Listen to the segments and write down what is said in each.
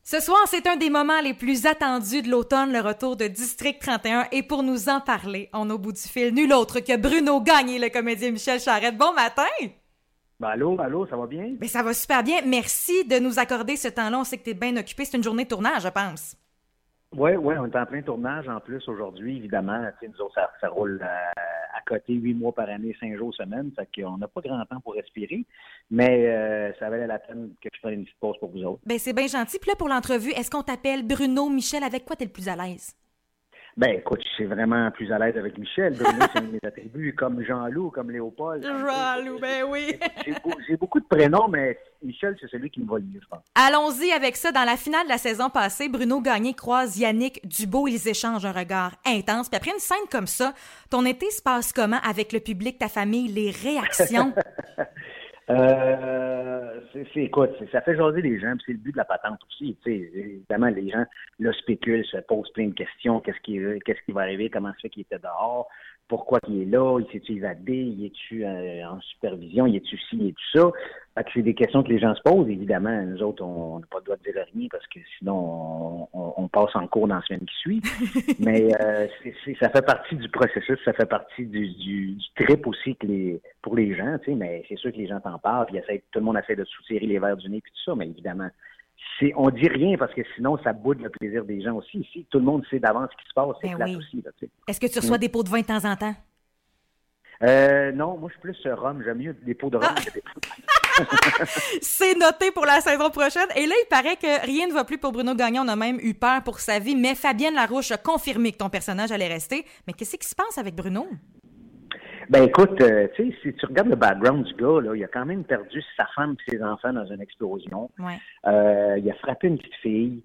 Ce soir, c'est un des moments les plus attendus de l'automne, le retour de District 31. Et pour nous en parler, on a au bout du fil nul autre que Bruno Gagné, le comédien Michel Charette. Bon matin! Ben allô, ça va bien? Ben ça va super bien. Merci de nous accorder ce temps-là. On sait que tu es bien occupé. C'est une journée de tournage, je pense. Oui, on est en plein tournage en plus aujourd'hui, évidemment. Nous autres, ça roule à côté 8 mois par année, 5 jours semaine. Fait qu'on n'a pas grand temps pour respirer. Mais ça valait la peine que je prenne une petite pause pour vous autres. Ben c'est bien gentil. Puis là, pour l'entrevue, est-ce qu'on t'appelle Bruno, Michel? Avec quoi t'es le plus à l'aise? Ben écoute, je suis vraiment plus à l'aise avec Michel. Bruno, c'est un de mes attributs, comme Jean-Loup, comme Léopold. Jean-Loup, ben oui! J'ai beaucoup de prénoms, mais Michel, c'est celui qui me va le mieux, je pense. Allons-y avec ça. Dans la finale de la saison passée, Bruno Gagné croise Yannick Dubo. Ils échangent un regard intense. Puis après une scène comme ça, ton été se passe comment avec le public, ta famille, les réactions? Écoute, ça fait jaser les gens, puis c'est le but de la patente aussi. Évidemment, les gens là spéculent, se posent plein de questions. Qu'est-ce qui va arriver? Comment ça fait qu'il était dehors? Pourquoi il est là? Il s'est-tu évadé? Il est-tu en supervision? Il est-tu ci? Il est-tu ça? Fait que c'est des questions que les gens se posent. Évidemment, nous autres, on n'a pas le droit de dire rien parce que sinon, on passe en cours dans la semaine qui suit. Mais ça fait partie du processus, ça fait partie du trip aussi pour les gens, tu sais. Mais c'est sûr que les gens t'en parlent, puis tout le monde essaie de soutirer les verres du nez puis tout ça, mais évidemment, on dit rien parce que sinon, ça boude le plaisir des gens aussi. Si tout le monde sait d'avance ce qui se passe, c'est plate aussi. Là, tu sais. Est-ce que tu reçois des pots de vin de temps en temps? Non, moi, je suis plus rhum. J'aime mieux des pots de rhum que des pots de vin. C'est noté pour la saison prochaine. Et là, il paraît que rien ne va plus pour Bruno Gagné. On a même eu peur pour sa vie. Mais Fabienne Larouche a confirmé que ton personnage allait rester. Mais qu'est-ce qui se passe avec Bruno? Ben écoute, tu sais, si tu regardes le background du gars, là, il a quand même perdu sa femme et ses enfants dans une explosion. Ouais. Il a frappé une petite fille.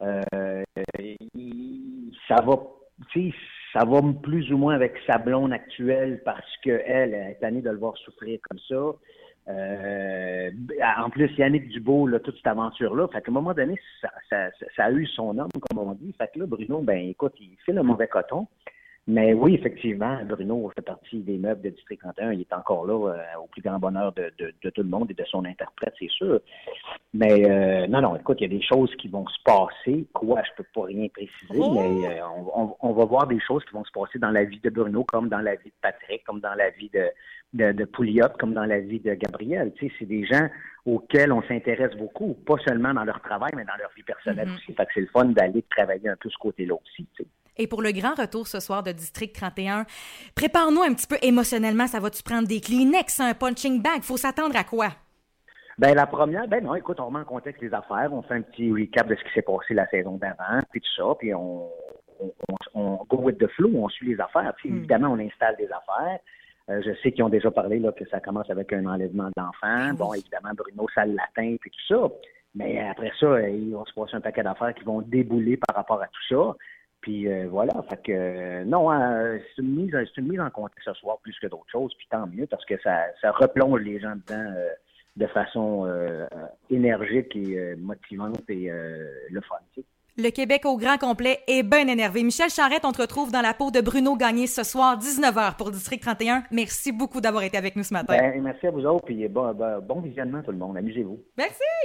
Ça va plus ou moins avec sa blonde actuelle parce qu'elle est tannée de le voir souffrir comme ça. En plus, Yannick Dubo, là, toute cette aventure-là. Fait qu'à un moment donné, ça a eu son homme, comme on dit. Fait que là, Bruno, ben écoute, il fait le mauvais coton. Mais oui, effectivement, Bruno fait partie des meubles de District 31. Il est encore là au plus grand bonheur de tout le monde et de son interprète, c'est sûr. Mais non, écoute, il y a des choses qui vont se passer. Quoi, je peux pas rien préciser, mais on va voir des choses qui vont se passer dans la vie de Bruno, comme dans la vie de Patrick, comme dans la vie de Pouliot, comme dans la vie de Gabriel. Tu sais, c'est des gens auxquels on s'intéresse beaucoup, pas seulement dans leur travail, mais dans leur vie personnelle aussi. Fait que c'est le fun d'aller travailler un peu ce côté-là aussi, tu sais. Et pour le grand retour ce soir de District 31, prépare-nous un petit peu émotionnellement. Ça va-tu prendre des Kleenex, un punching bag? Faut s'attendre à quoi? Ben la première, non, écoute, on remet en contexte les affaires, on fait un petit recap de ce qui s'est passé la saison d'avant, puis tout ça, puis on go with the flow, on suit les affaires. Puis évidemment, on installe des affaires. Je sais qu'ils ont déjà parlé là, que ça commence avec un enlèvement d'enfants. Bon, évidemment, Bruno, ça l'atteint, puis tout ça. Mais après ça, il va se passer un paquet d'affaires qui vont débouler par rapport à tout ça. Puis voilà, fait que non, c'est une mise en contexte ce soir plus que d'autres choses, puis tant mieux, parce que ça replonge les gens dedans de façon énergique et motivante et le fun, tu sais. Le Québec au grand complet est bien énervé. Michel Charette, on te retrouve dans la peau de Bruno Gagné ce soir, 19h pour District 31. Merci beaucoup d'avoir été avec nous ce matin. Ben, merci à vous autres, puis bon visionnement tout le monde. Amusez-vous. Merci!